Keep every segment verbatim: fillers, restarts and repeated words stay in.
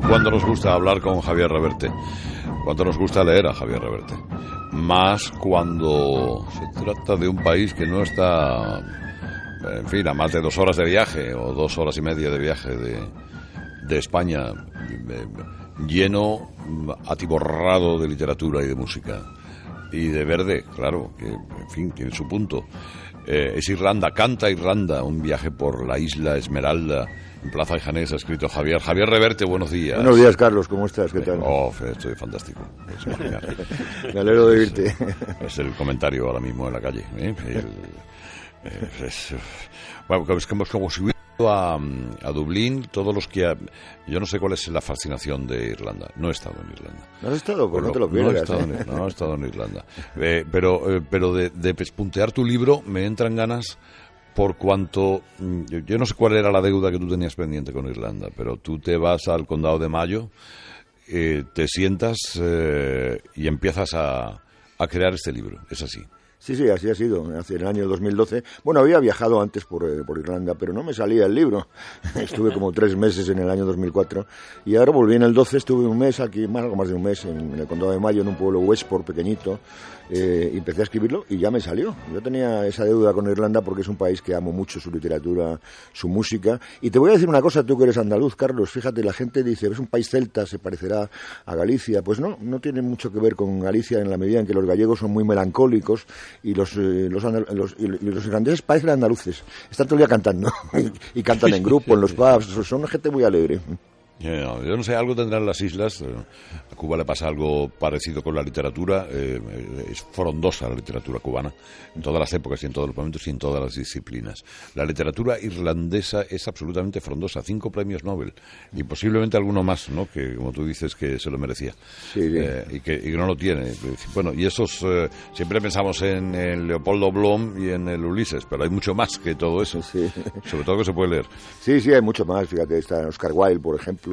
Cuánto nos gusta hablar con Javier Reverte, cuánto nos gusta leer a Javier Reverte, más cuando se trata de un país que no está, en fin, a más de dos horas de viaje o dos horas y media de viaje de, de España, lleno, atiborrado de literatura y de música y de verde, claro, que en fin, tiene su punto. Eh, es Irlanda, canta Irlanda, un viaje por la isla Esmeralda, en Plaza de Janés, ha escrito Javier. Javier Reverte, buenos días. Buenos días, Carlos, ¿cómo estás? ¿Qué tal? Oh, estoy fantástico. Es imaginar. Me alegro de irte. Es, es el comentario ahora mismo en la calle. ¿eh? El, es, es, bueno, es como, como si hubiera ido a, a Dublín, todos los que... Ha, yo no sé cuál es la fascinación de Irlanda. No he estado en Irlanda. ¿No has estado? Pues pero, no te lo pierdas. No he estado, ¿eh? en, no he estado en Irlanda. Eh, pero eh, pero de, de pespuntear tu libro me entran ganas... Por cuanto, yo, yo no sé cuál era la deuda que tú tenías pendiente con Irlanda, pero tú te vas al Condado de Mayo, eh, te sientas eh, y empiezas a, a crear este libro. Es así. Sí, sí, así ha sido. Hace el año dos mil doce. Bueno, había viajado antes por, eh, por Irlanda, pero no me salía el libro. Estuve como tres meses en el año dos mil cuatro y ahora volví en el doce. Estuve un mes aquí, más algo más de un mes, en, en el Condado de Mayo, en un pueblo Westport pequeñito. Eh, y empecé a escribirlo y ya me salió. Yo tenía esa deuda con Irlanda porque es un país que amo mucho su literatura, su música. Y te voy a decir una cosa, tú que eres andaluz, Carlos, fíjate, la gente dice, es un país celta, se parecerá a Galicia. Pues no, no tiene mucho que ver con Galicia en la medida en que los gallegos son muy melancólicos y los, eh, los, andal- los, y los irlandeses parecen andaluces. Están todo el día cantando y cantan en grupo, en los pubs, son gente muy alegre. Yo, yo no sé, algo tendrán las islas. A Cuba le pasa algo parecido con la literatura. Eh, es frondosa la literatura cubana, en todas las épocas y en todos los momentos y en todas las disciplinas. La literatura irlandesa es absolutamente frondosa. Cinco premios Nobel y posiblemente alguno más, ¿no? Que, como tú dices, que se lo merecía. Sí, sí. Eh, y, que, y que no lo tiene. Bueno, y esos... Eh, siempre pensamos en el Leopoldo Bloom y en el Ulises, pero hay mucho más que todo eso. Sí. Sobre todo que se puede leer. Sí, sí, hay mucho más. Fíjate, está Oscar Wilde, por ejemplo.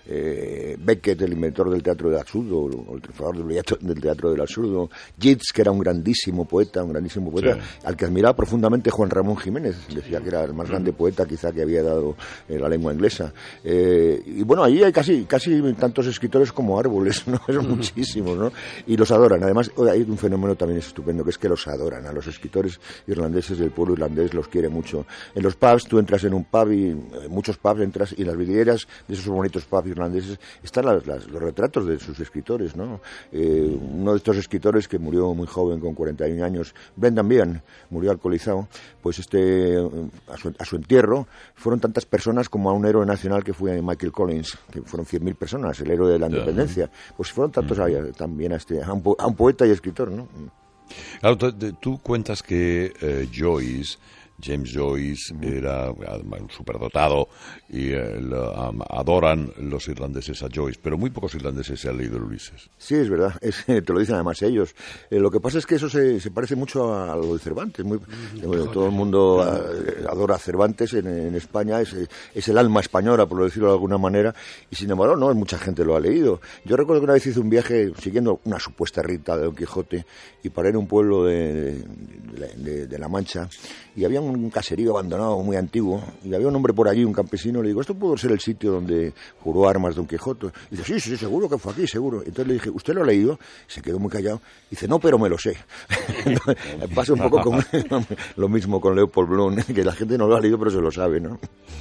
Eh, Beckett, el inventor del teatro del absurdo, o el triunfador del teatro, del teatro del absurdo, Yeats, que era un grandísimo poeta, un grandísimo poeta, sí, al que admiraba profundamente Juan Ramón Jiménez, decía que era el más grande poeta quizá que había dado eh, la lengua inglesa. Eh, y bueno, ahí hay casi casi tantos escritores como árboles, ¿no? Son muchísimos, ¿no? Y los adoran. Además, hay un fenómeno también estupendo, que es que los adoran. A los escritores irlandeses del pueblo irlandés los quiere mucho. En los pubs, tú entras en un pub y eh, muchos pubs entras y en las vidrieras de esos bonitos pubs irlandeses están las, las, los retratos de sus escritores, ¿no? Eh, uno de estos escritores que murió muy joven, con cuarenta y un años, Brendan Behan, murió alcoholizado, pues este a su, a su entierro fueron tantas personas como a un héroe nacional que fue Michael Collins, que fueron cien mil personas, el héroe de la independencia. Pues fueron tantos a, también a, este, a, un, a un poeta y escritor, ¿no? Claro, tú, tú cuentas que eh, Joyce... James Joyce era un superdotado y eh, lo, um, adoran los irlandeses a Joyce, pero muy pocos irlandeses se han leído el Ulises. Sí, es verdad, es, te lo dicen además ellos. Eh, lo que pasa es que eso se, se parece mucho a, a lo de Cervantes. Muy, eh, todo el mundo eh, adora a Cervantes en, en España, es, es el alma española, por decirlo de alguna manera, y sin embargo no, mucha gente lo ha leído. Yo recuerdo que una vez hice un viaje siguiendo una supuesta ruta de Don Quijote y paré en un pueblo de, de, de, de La Mancha y había un un caserío abandonado muy antiguo y había un hombre por allí, un campesino. Le digo, ¿esto pudo ser el sitio donde juró armas Don Quijote? Y dice, sí, sí, seguro que fue aquí, seguro. Entonces le dije, ¿usted lo ha leído? Se quedó muy callado. Dice, no, pero me lo sé. Pasa un poco con lo mismo con Leopold Bloom, que la gente no lo ha leído pero se lo sabe, ¿no?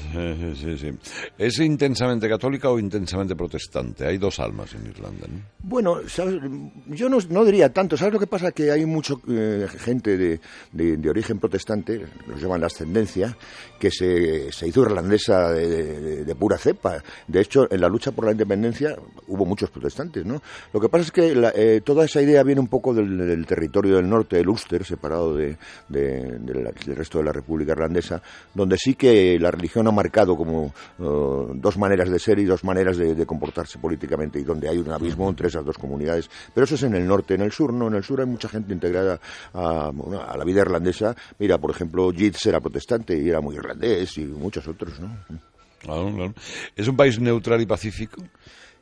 Sí, sí. ¿Es intensamente católica o intensamente protestante? Hay dos almas en Irlanda, ¿no? Bueno, ¿sabes? Yo no, no diría tanto. ¿Sabes lo que pasa? Que hay mucha eh, gente de, de, de origen protestante, los llaman la ascendencia, que se, se hizo irlandesa de, de, de pura cepa. De hecho, en la lucha por la independencia hubo muchos protestantes, ¿no? Lo que pasa es que la, eh, toda esa idea viene un poco del, del territorio del norte, el Ulster, separado de, de, de la, del resto de la República Irlandesa, donde sí que la religión ha marcado como uh, dos maneras de ser y dos maneras de, de comportarse políticamente, y donde hay un abismo entre esas dos comunidades. Pero eso es en el norte. En el sur no, en el sur hay mucha gente integrada a, a la vida irlandesa. Mira, por ejemplo, Yeats era protestante y era muy irlandés, y muchos otros, ¿no? Claro, claro. ¿Es un país neutral y pacífico?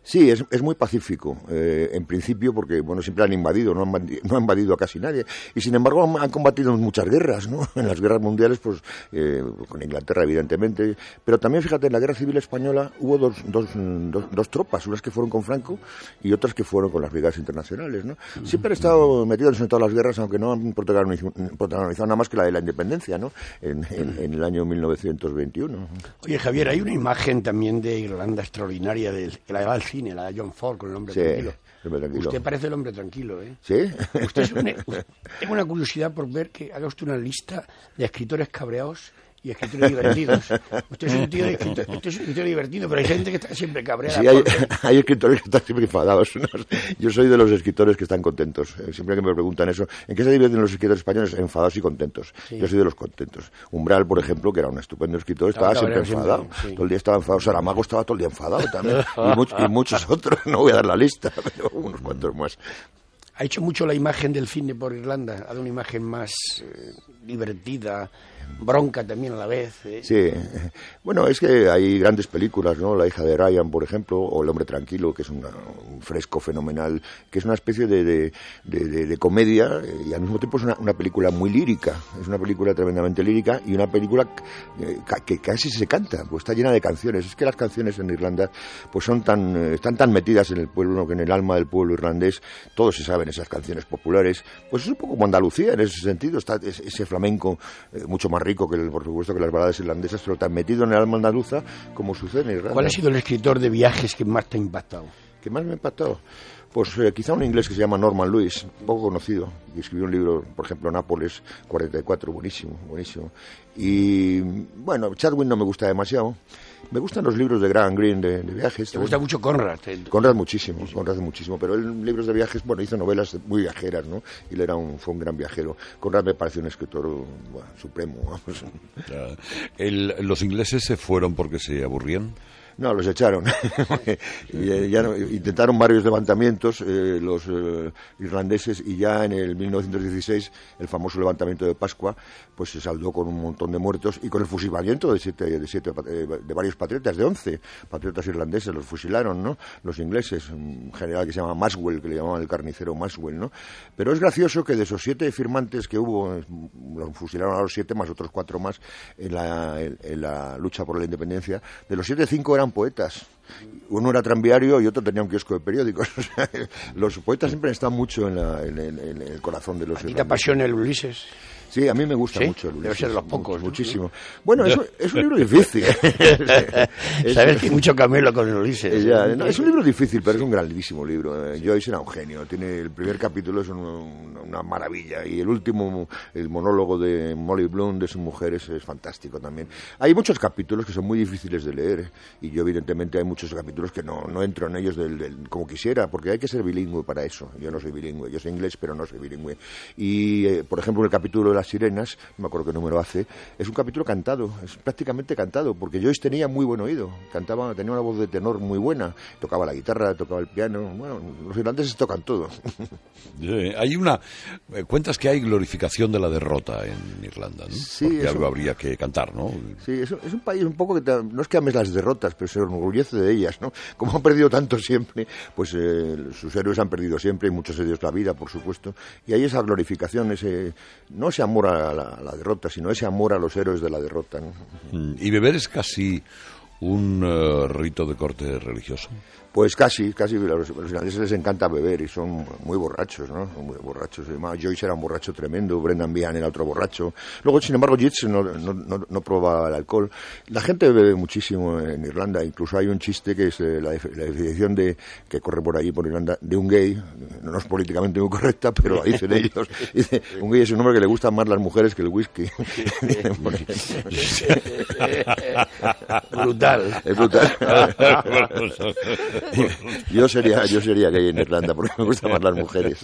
Sí, es, es muy pacífico, eh, en principio, porque bueno, siempre han invadido, no han, no han invadido a casi nadie, y sin embargo han, han combatido en muchas guerras, ¿no? En las guerras mundiales, pues eh, con Inglaterra, evidentemente, pero también, fíjate, en la Guerra Civil Española hubo dos, dos, dos, dos tropas, unas que fueron con Franco y otras que fueron con las brigadas internacionales, ¿no? Siempre han estado metidos en todas las guerras, aunque no han protagonizado, protagonizado nada más que la de la independencia, ¿no? En, en, en el año mil novecientos veintiuno. Oye, Javier, hay una imagen también de Irlanda extraordinaria, de, que la lleva al cine, la de John Ford con el hombre sí, tranquilo. El hombre tranquilo. Usted parece el hombre tranquilo, ¿eh? ¿Sí? Usted es un, usted, tengo una curiosidad por ver que haga usted una lista de escritores cabreados y escritores divertidos. Usted es un tío, de escritor, usted es un tío divertido, pero hay gente que está siempre cabreada. Sí, hay, hay escritores que están siempre enfadados. ¿No? Yo soy de los escritores que están contentos. Siempre que me preguntan eso, ¿en qué se dividen los escritores españoles? Enfadados y contentos. Sí. Yo soy de los contentos. Umbral, por ejemplo, que era un estupendo escritor, estaba, estaba siempre enfadado. Siempre, sí. Todo el día estaba enfadado. Saramago estaba todo el día enfadado también. Y, much, y muchos otros. No voy a dar la lista, pero unos cuantos más. Ha hecho mucho la imagen del cine por Irlanda. Ha dado una imagen más eh, divertida, bronca también a la vez. ¿eh? Sí, bueno, es que hay grandes películas, ¿no? La hija de Ryan, por ejemplo, o El hombre tranquilo, que es una, un fresco fenomenal, que es una especie de, de, de, de, de comedia y al mismo tiempo es una, una película muy lírica, es una película tremendamente lírica y una película que, que casi se canta, pues está llena de canciones. Es que las canciones en Irlanda pues son tan, están tan metidas en el pueblo, que en el alma del pueblo irlandés, todos se saben esas canciones populares, pues es un poco como Andalucía en ese sentido, está ese flamenco eh, mucho más rico que el, por supuesto que las baladas irlandesas, pero tan metido en el alma andaluza como sucede en Irlanda. ¿Cuál ha sido el escritor de viajes que más te ha impactado? ¿Qué más me ha impactado? Pues eh, quizá un inglés que se llama Norman Lewis, poco conocido, que escribió un libro, por ejemplo, Nápoles cuarenta y cuatro, buenísimo, buenísimo. Y bueno, Chadwin no me gusta demasiado. Me gustan los libros de Graham Greene de, de viajes. ¿Te gusta mucho Conrad? ¿eh? Conrad muchísimo, sí. Conrad muchísimo, pero él libros de viajes, bueno, hizo novelas muy viajeras, ¿no? Y él era un, fue un gran viajero. Conrad me parece un escritor bueno, supremo, vamos. El, ¿Los ingleses se fueron porque se aburrían? No, los echaron. y, eh, ya no, intentaron varios levantamientos eh, los eh, irlandeses y ya en el mil novecientos dieciséis, el famoso levantamiento de Pascua, pues se saldó con un montón de muertos y con el fusilamiento de siete, de, siete, de varios patriotas, de once patriotas irlandeses, los fusilaron, ¿no? Los ingleses, un general que se llama Maxwell, que le llamaban el carnicero Maxwell, ¿no? Pero es gracioso que de esos siete firmantes que hubo, los fusilaron a los siete más otros cuatro más en la, en, en la lucha por la independencia, de los siete, cinco eran poetas. Uno era tranviario y otro tenía un kiosco de periódicos. O sea, los poetas siempre están mucho en, la, en, en, en el corazón de los irlandeses. ¿Y te apasiona el Ulises? Sí, a mí me gusta ¿Sí? mucho el Ulises. Debe ser de los pocos. Muchísimo. ¿no? Bueno, es, es un libro difícil. es, Sabes que hay mucho camelo con el Ulises. Ya, no, es un libro difícil, pero es un grandísimo libro. Joyce era un genio. Tiene el primer capítulo es un, una maravilla y el último, el monólogo de Molly Bloom de sus mujeres es fantástico también. Hay muchos capítulos que son muy difíciles de leer y yo evidentemente hay muchos capítulos que no, no entro en ellos del, del, como quisiera, porque hay que ser bilingüe para eso. Yo no soy bilingüe, yo soy inglés, pero no soy bilingüe. Y, eh, por ejemplo, el capítulo de las sirenas, no me acuerdo qué número hace, es un capítulo cantado, es prácticamente cantado, porque Joyce tenía muy buen oído, cantaba, tenía una voz de tenor muy buena, tocaba la guitarra, tocaba el piano, bueno, los irlandeses tocan todo. Sí, hay una, cuentas que hay glorificación de la derrota en Irlanda, ¿no? Sí, porque eso, algo habría que cantar, ¿no? Sí, es, es un país un poco que, te, no es que ames las derrotas, pero se enorgullece de ellas, ¿no? Como han perdido tanto siempre, pues eh, sus héroes han perdido siempre y muchos de ellos la vida, por supuesto, y hay esa glorificación, ese no ese amor a la, a la derrota, sino ese amor a los héroes de la derrota, ¿no? Y beber es casi un uh, rito de corte religioso. Pues casi, casi, a los, a los irlandeses les encanta beber y son muy borrachos, ¿no? Muy borrachos. Además, Joyce era un borracho tremendo, Brendan Behan era otro borracho. Luego, sin embargo, Yeats no, no, no, no probaba el alcohol. La gente bebe muchísimo en Irlanda, incluso hay un chiste que es eh, la, la definición de, que corre por allí, por Irlanda, de un gay, no es políticamente muy correcta, pero lo dicen ellos. Dice, un gay es un hombre que le gustan más las mujeres que el whisky. Brutal. Es brutal. Yo sería, yo sería gay en Irlanda porque me gustan más las mujeres.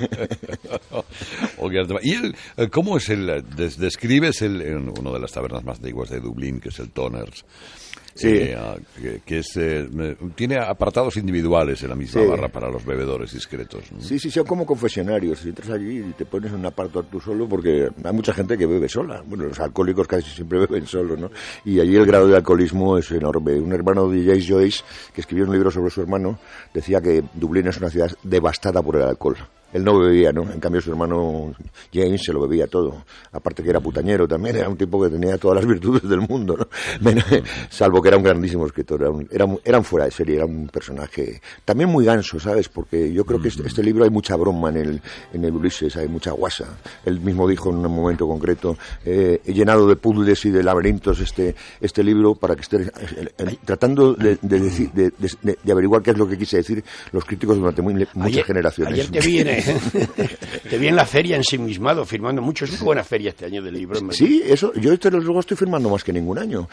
¿Y el, cómo es el, des, describes el, en una de las tabernas más antiguas de Dublín, que es el Toners? Sí. Eh, que, que es, eh, tiene apartados individuales en la misma Sí. barra para los bebedores discretos, ¿no? Sí, sí, son como confesionarios. Si entras allí y te pones en un aparto tú solo, porque hay mucha gente que bebe sola. Bueno, los alcohólicos casi siempre beben solos, ¿no? Y allí el grado de alcoholismo es enorme. Un hermano de James Joyce, que escribió un libro sobre su hermano, decía que Dublín es una ciudad devastada por el alcohol. Él no bebía, ¿no? En cambio su hermano James se lo bebía todo. Aparte que era putañero también, era un tipo que tenía todas las virtudes del mundo, ¿no? Salvo que era un grandísimo escritor, era un, era, un, era un fuera de serie, era un personaje también muy ganso, ¿sabes? Porque yo creo que este, este libro hay mucha broma en el, en el Ulises, hay mucha guasa. Él mismo dijo en un momento concreto, eh, he llenado de puzzles y de laberintos este, este libro para que esté eh, eh, tratando de, de, decir, de, de, de averiguar qué es lo que quise decir los críticos durante muy, muchas ayer, generaciones. Ayer te viene te vi en la feria ensimismado, firmando mucho. Es una buena feria este año de libros. Sí, eso, yo este luego estoy firmando más que ningún año.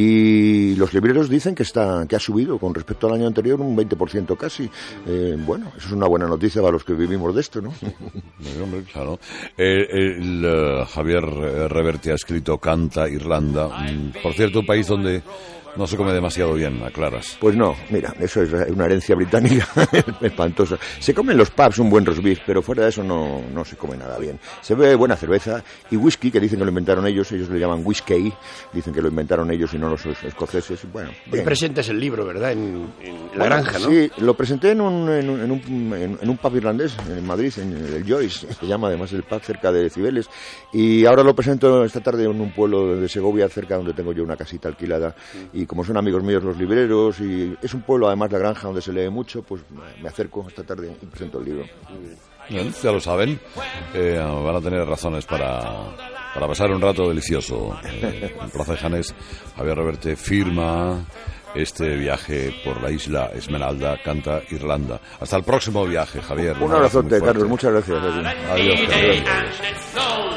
Y los libreros dicen que está que ha subido con respecto al año anterior un veinte por ciento casi. Eh, bueno, eso es una buena noticia para los que vivimos de esto, ¿no? Hombre, claro. Eh, el, uh, Javier Reverte ha escrito Canta, Irlanda. Por cierto, un país donde no se come demasiado bien, a claras. Pues no, mira, eso es una herencia británica espantosa. Se come en los pubs un buen roast beef, pero fuera de eso no, no se come nada bien. Se bebe buena cerveza y whisky, que dicen que lo inventaron ellos, ellos le llaman whisky, dicen que lo inventaron ellos y no los escoceses. Bueno, hoy presentas el libro, ¿verdad? En, en la bueno, granja, ¿no? Sí, lo presenté en un, en un, en un, en un pub irlandés en Madrid, en el Joyce, se llama además el pub, cerca de Cibeles, y ahora lo presento esta tarde en un pueblo de Segovia, cerca donde tengo yo una casita alquilada, y como son amigos míos los libreros, y es un pueblo además la granja donde se lee mucho, pues me acerco esta tarde y presento el libro. Bien, ya lo saben, eh, van a tener razones para, para pasar un rato delicioso. Eh, en Plaza de Janés, Javier Reverte firma este viaje por la isla Esmeralda, Canta, Irlanda. Hasta el próximo viaje, Javier. Un, un abrazote, Carlos, muchas gracias. Adiós. Adiós, Javier.